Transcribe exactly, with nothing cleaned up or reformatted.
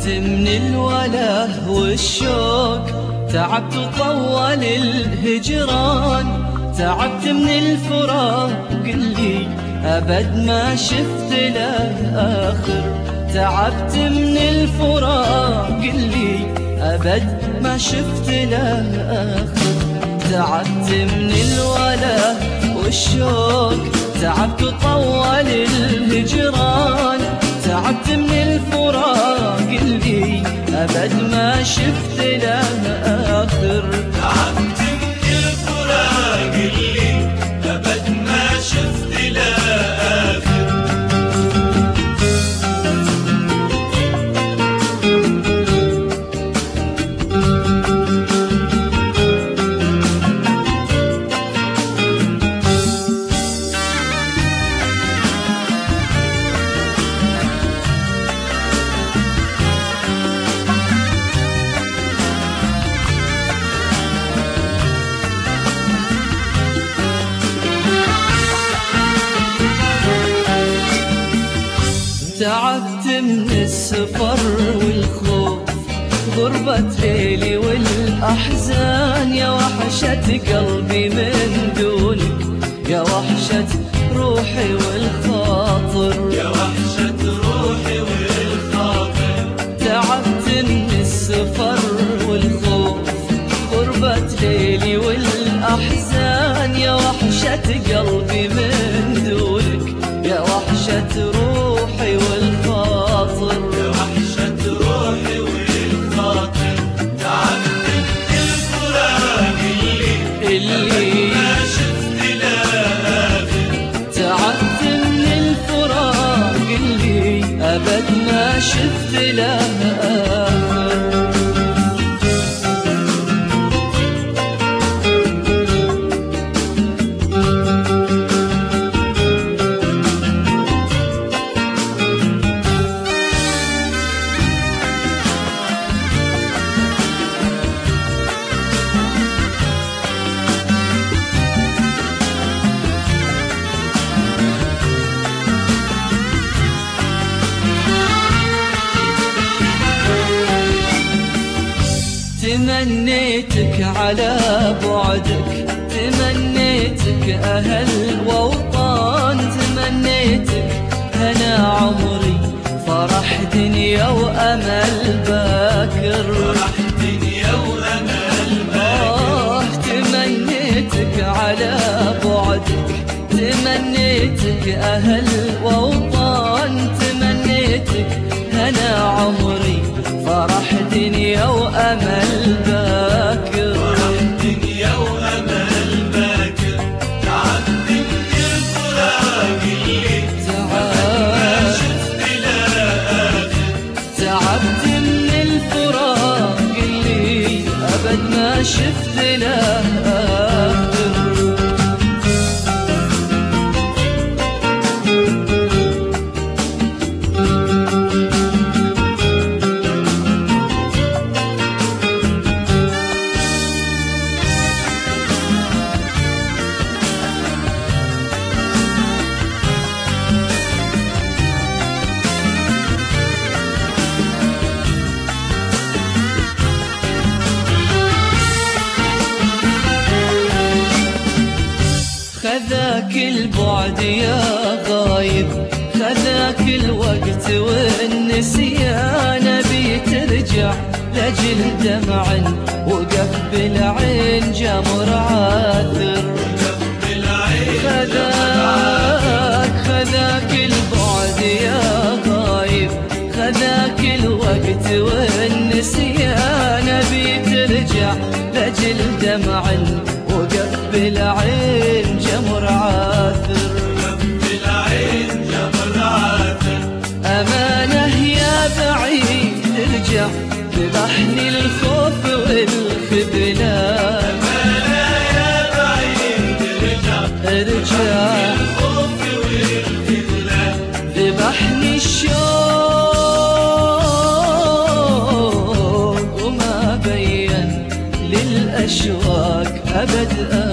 تعبت من الوله والشوق، تعبت وطول الهجران، تعبت من الفراق اللي أبد ما شفت له آخر، تعبت من الفراق اللي أبد ما شفت له آخر، تعبت من الوله والشوق، تعبت وطول الهجران، تعبت من الفراق اللي أبد ما شفت له آخر، تعبت من الفراق اللي أبد ما شفت له آخر. تعبت من السفر والخوف، غربة ليلي والأحزان، يا وحشة قلبي من دونك، يا وحشة روحي والخاطر، يا وحشة روحي والخاطر. تعبت من السفر والخوف، غربة ليلي والأحزان، يا وحشة قلبي من دونك، يا وحشة روحي والخاطر، يا وحشة روحي والخاطر. تعبت من الفراق اللي اللي ما شفت له آخر، تعبت من الفراق اللي أبد ما شفت له آخر. تمنيتك على بعدك، تمنيتك أهل ووطان، تمنيتك هنا عمري، فرح دنيا وأمل باكر، فرح دنيا وأمل باكر. آه تمنيتك على بعدك، تمنيتك أهل ووطان، تمنيتك هنا عمري، فرح دنيا وأمل باكر، فرح دنيا وأمل باكر. تعبت من الفراق اللي ما شفت له آخر، تعبت من الفراق اللي أبد ما شفت له آخر. خذاك البعد يا غايب، خذاك الوقت والنسيان، بي ترجع لجل دمع وقف بالعين جمر عاثر، خذاك خذاك البعد يا غايب، خذاك الوقت والنسيان، بي ترجع لجل دمع وقف بالعين جمر عاثر، بالعين جمر عاثر. أمانة يا بعيد ارجع، ذبحني الخوف والخذلان، أمانة يا بعيد ارجع، ارجع الخوف والخذلان، ذبحني الشوق وما بين للأشواق أبد.